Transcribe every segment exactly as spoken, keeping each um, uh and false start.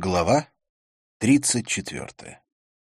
Глава тридцать четвертая.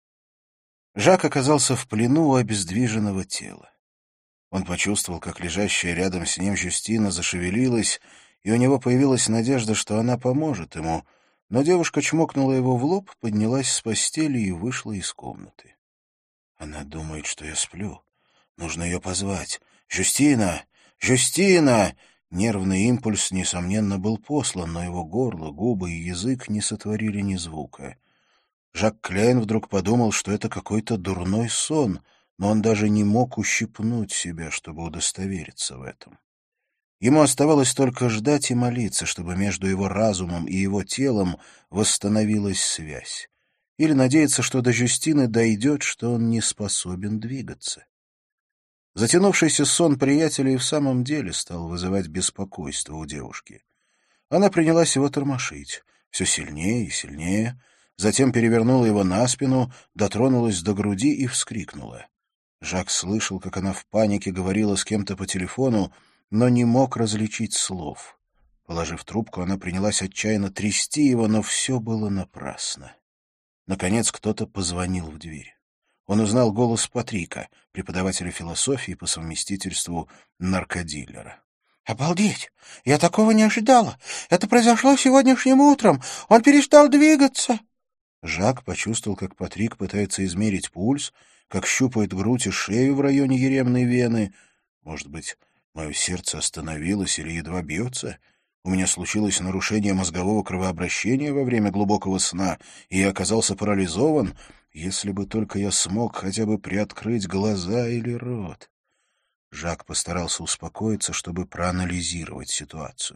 Жак оказался в плену у обездвиженного тела. Он почувствовал, как лежащая рядом с ним Жюстина зашевелилась, и у него появилась надежда, что она поможет ему, но девушка чмокнула его в лоб, поднялась с постели и вышла из комнаты. «Она думает, что я сплю. Нужно ее позвать. Жюстина! Жюстина!» Нервный импульс, несомненно, был послан, но его горло, губы и язык не сотворили ни звука. Жак Кляйн вдруг подумал, что это какой-то дурной сон, но он даже не мог ущипнуть себя, чтобы удостовериться в этом. Ему оставалось только ждать и молиться, чтобы между его разумом и его телом восстановилась связь. Или надеяться, что до Жюстины дойдет, что он не способен двигаться. Затянувшийся сон приятеля и в самом деле стал вызывать беспокойство у девушки. Она принялась его тормошить, все сильнее и сильнее, затем перевернула его на спину, дотронулась до груди и вскрикнула. Жак слышал, как она в панике говорила с кем-то по телефону, но не мог различить слов. Положив трубку, она принялась отчаянно трясти его, но все было напрасно. Наконец кто-то позвонил в дверь. Он узнал голос Патрика, преподавателя философии по совместительству наркодилера. «Обалдеть! Я такого не ожидала! Это произошло сегодняшним утром! Он перестал двигаться!» Жак почувствовал, как Патрик пытается измерить пульс, как щупает грудь и шею в районе еремной вены. Может быть, мое сердце остановилось или едва бьется? У меня случилось нарушение мозгового кровообращения во время глубокого сна, и я оказался парализован. Если бы только я смог хотя бы приоткрыть глаза или рот. Жак постарался успокоиться, чтобы проанализировать ситуацию.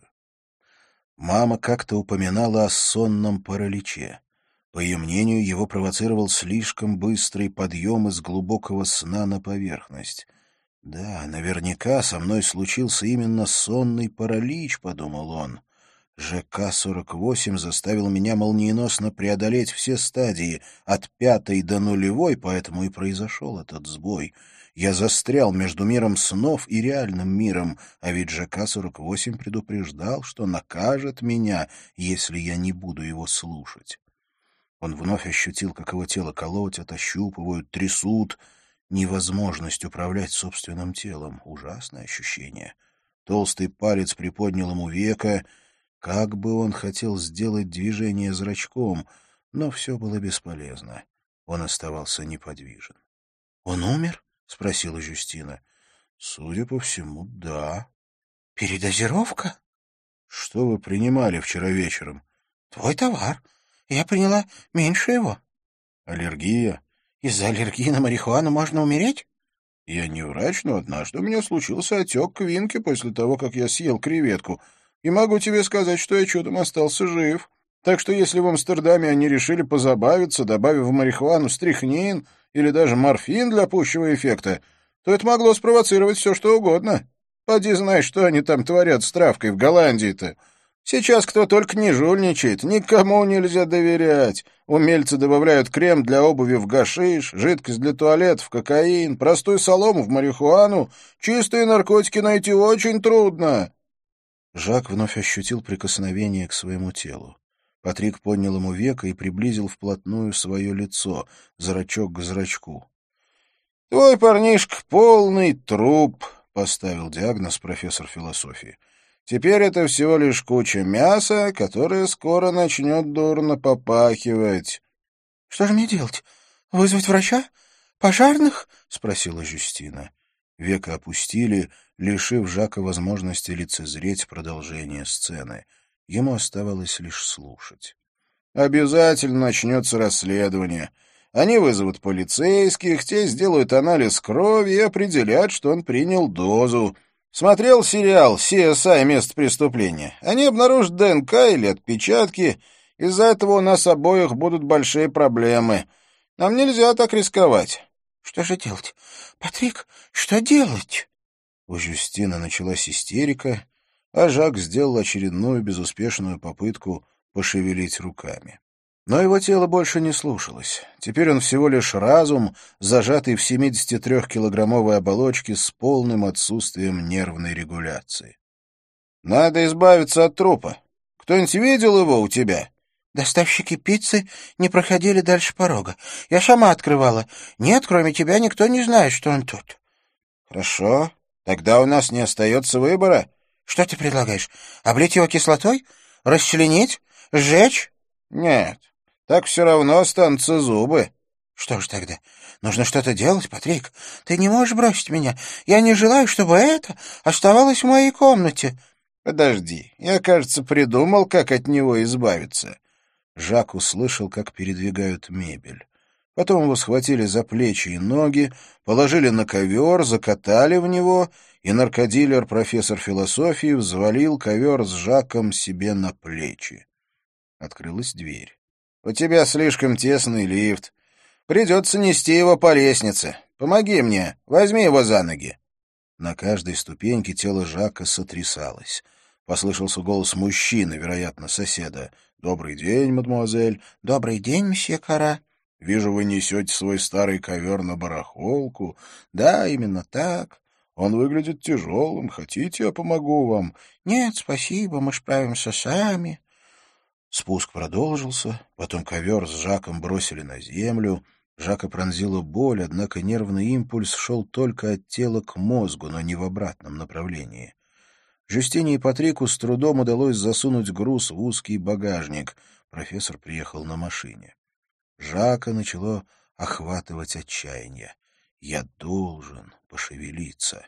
Мама как-то упоминала о сонном параличе. По ее мнению, его провоцировал слишком быстрый подъем из глубокого сна на поверхность. «Да, наверняка со мной случился именно сонный паралич», — подумал он. ЖК сорок восемь заставил меня молниеносно преодолеть все стадии, от пятой до нулевой, поэтому и произошел этот сбой. Я застрял между миром снов и реальным миром, а ведь ЖК сорок восемь предупреждал, что накажет меня, если я не буду его слушать. Он вновь ощутил, как его тело колотят, ощупывают, трясут. Невозможность управлять собственным телом. Ужасное ощущение. Толстый палец приподнял ему веко. Как бы он хотел сделать движение зрачком, но все было бесполезно. Он оставался неподвижен. — Он умер? — спросила Жюстина. — Судя по всему, да. — Передозировка? — Что вы принимали вчера вечером? — Твой товар. Я приняла меньше его. — Аллергия? — Из-за аллергии на марихуану можно умереть? — Я не врач, но однажды у меня случился отек квинки после того, как я съел креветку. И могу тебе сказать, что я чудом остался жив. Так что если в Амстердаме они решили позабавиться, добавив в марихуану стрихнин или даже морфин для пущего эффекта, то это могло спровоцировать все, что угодно. Поди знай, что они там творят с травкой в Голландии-то. Сейчас кто только не жульничает, никому нельзя доверять. Умельцы добавляют крем для обуви в гашиш, жидкость для туалета в кокаин, простую солому в марихуану. Чистые наркотики найти очень трудно. Жак вновь ощутил прикосновение к своему телу. Патрик поднял ему веко и приблизил вплотную свое лицо, зрачок к зрачку. — Твой парнишка полный труп, — поставил диагноз профессор философии. — Теперь это всего лишь куча мяса, которая скоро начнет дурно попахивать. — Что же мне делать? Вызвать врача? Пожарных? — спросила Жюстина. Веко опустили, лишив Жака возможности лицезреть продолжение сцены. Ему оставалось лишь слушать. «Обязательно начнется расследование. Они вызовут полицейских, те сделают анализ крови и определят, что он принял дозу. Смотрел сериал «Си Эс Ай. Место преступления». Они обнаружат ДНК или отпечатки. Из-за этого у нас обоих будут большие проблемы. Нам нельзя так рисковать». «Что же делать? Патрик, что делать?» У Жюстины началась истерика, а Жак сделал очередную безуспешную попытку пошевелить руками. Но его тело больше не слушалось. Теперь он всего лишь разум, зажатый в семидесятитрёхкилограммовой оболочке с полным отсутствием нервной регуляции. «Надо избавиться от трупа. Кто-нибудь видел его у тебя?» Доставщики пиццы не проходили дальше порога. Я сама открывала. Нет, кроме тебя никто не знает, что он тут». «Хорошо. Тогда у нас не остается выбора». «Что ты предлагаешь? Облить его кислотой? Расчленить? Сжечь?» «Нет, так все равно останутся зубы». «Что ж тогда? Нужно что-то делать, Патрик. Ты не можешь бросить меня. Я не желаю, чтобы это оставалось в моей комнате». «Подожди, я, кажется, придумал, как от него избавиться». Жак услышал, как передвигают мебель. Потом его схватили за плечи и ноги, положили на ковер, закатали в него, и наркодилер, профессор философии, взвалил ковер с Жаком себе на плечи. Открылась дверь. «У тебя слишком тесный лифт. Придется нести его по лестнице. Помоги мне, возьми его за ноги». На каждой ступеньке тело Жака сотрясалось. Послышался голос мужчины, вероятно, соседа. «Добрый день, мадемуазель». «Добрый день, месье Кара». «Вижу, вы несете свой старый ковер на барахолку». «Да, именно так». «Он выглядит тяжелым. Хотите, я помогу вам?» «Нет, спасибо, мы справимся сами». Спуск продолжился, потом ковер с Жаком бросили на землю. Жака пронзила боль, однако нервный импульс шел только от тела к мозгу, но не в обратном направлении. Жюстине и Патрику с трудом удалось засунуть груз в узкий багажник. Профессор приехал на машине. Жака начало охватывать отчаяние. «Я должен пошевелиться».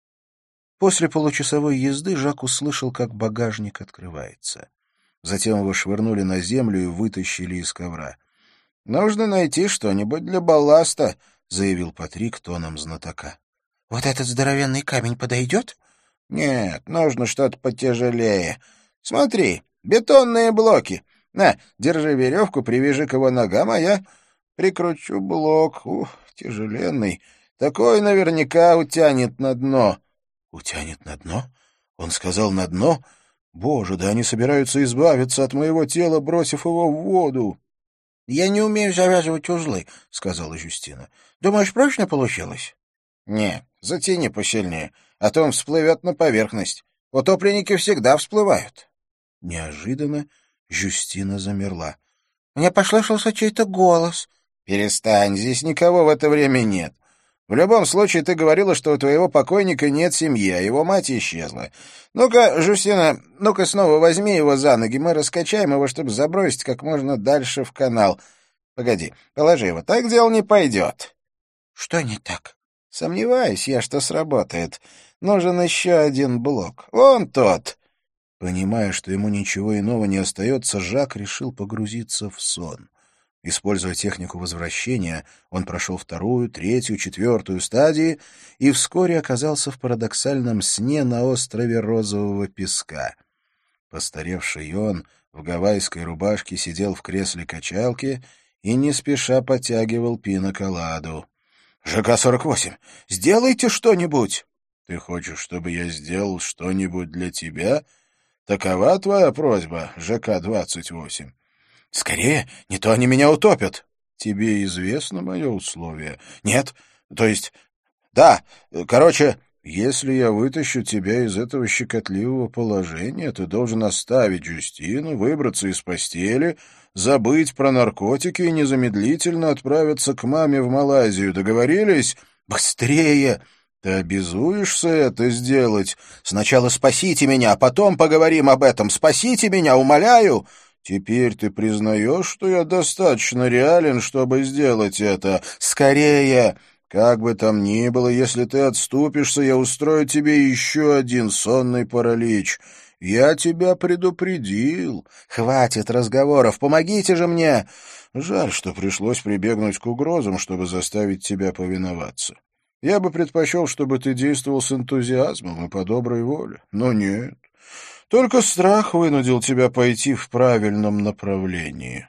После получасовой езды Жак услышал, как багажник открывается. Затем его швырнули на землю и вытащили из ковра. «Нужно найти что-нибудь для балласта», — заявил Патрик тоном знатока. «Вот этот здоровенный камень подойдет?» «Нет, нужно что-то потяжелее. Смотри, бетонные блоки. На, держи веревку, привяжи к его ногам, а я прикручу блок. Ух, тяжеленный. Такой наверняка утянет на дно». «Утянет на дно? Он сказал на дно? Боже, да они собираются избавиться от моего тела, бросив его в воду». «Я не умею завязывать узлы», — сказала Жюстина. «Думаешь, прочно получилось?» «Не, затяни посильнее, а то он всплывет на поверхность. Утопленники всегда всплывают». Неожиданно Жюстина замерла. «Мне послышался чей-то голос». «Перестань, здесь никого в это время нет. В любом случае, ты говорила, что у твоего покойника нет семьи, а его мать исчезла. Ну-ка, Жюстина, ну-ка снова возьми его за ноги, мы раскачаем его, чтобы забросить как можно дальше в канал. Погоди, положи его, так дело не пойдет». «Что не так?» «Сомневаюсь я, что сработает. Нужен еще один блок. Вон тот». Понимая, что ему ничего иного не остается, Жак решил погрузиться в сон. Используя технику возвращения, он прошел вторую, третью, четвертую стадии и вскоре оказался в парадоксальном сне на острове Розового песка. Постаревший он в гавайской рубашке сидел в кресле качалки и не спеша потягивал пина-коладу. «ЖК сорок восемь, сделайте что-нибудь!» «Ты хочешь, чтобы я сделал что-нибудь для тебя? Такова твоя просьба, ЖК двадцать восемь?» «Скорее, не то они меня утопят». «Тебе известно мое условие?» «Нет, то есть... Да, короче, если я вытащу тебя из этого щекотливого положения, ты должен оставить Жюстину, выбраться из постели, забыть про наркотики и незамедлительно отправиться к маме в Малайзию. Договорились? Быстрее! Ты обязуешься это сделать? Сначала спасите меня, а потом поговорим об этом. Спасите меня, умоляю!» «Теперь ты признаешь, что я достаточно реален, чтобы сделать это? Скорее! Как бы там ни было, если ты отступишься, я устрою тебе еще один сонный паралич. Я тебя предупредил. Хватит разговоров, помогите же мне!» Жаль, что пришлось прибегнуть к угрозам, чтобы заставить тебя повиноваться. Я бы предпочел, чтобы ты действовал с энтузиазмом и по доброй воле. Но нет. Только страх вынудил тебя пойти в правильном направлении.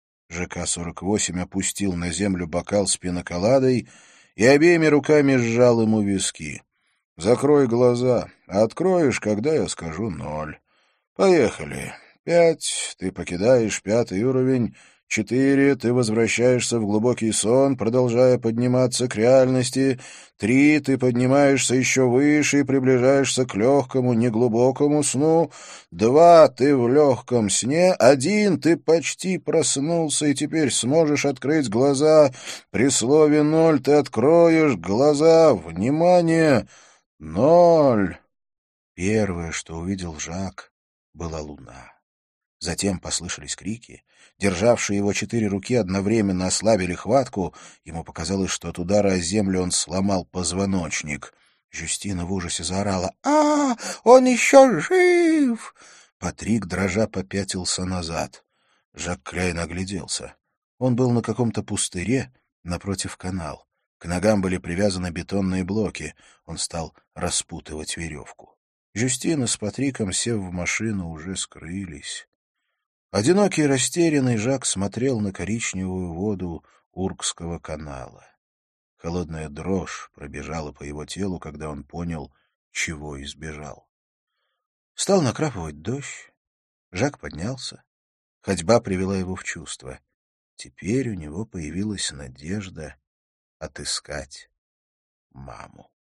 ЖК сорок восемь опустил на землю бокал с пиноколадой и обеими руками сжал ему виски. «Закрой глаза, а откроешь, когда я скажу ноль. Поехали. Пять, ты покидаешь пятый уровень. Четыре. Ты возвращаешься в глубокий сон, продолжая подниматься к реальности. Три. Ты поднимаешься еще выше и приближаешься к легкому, неглубокому сну. Два. Ты в легком сне. Один. Ты почти проснулся и теперь сможешь открыть глаза. При слове «ноль» ты откроешь глаза. Внимание! Ноль. Первое, что увидел Жак, была луна. Затем послышались крики. Державшие его четыре руки одновременно ослабили хватку. Ему показалось, что от удара о землю он сломал позвоночник. Жюстина в ужасе заорала: «А, он еще жив!» Патрик, дрожа, попятился назад. Жак Кляйн огляделся. Он был на каком-то пустыре напротив канал. К ногам были привязаны бетонные блоки. Он стал распутывать веревку. Жюстина с Патриком, сев в машину, уже скрылись. Одинокий и растерянный Жак смотрел на коричневую воду Уркского канала. Холодная дрожь пробежала по его телу, когда он понял, чего избежал. Стал накрапывать дождь. Жак поднялся. Ходьба привела его в чувство. Теперь у него появилась надежда отыскать маму.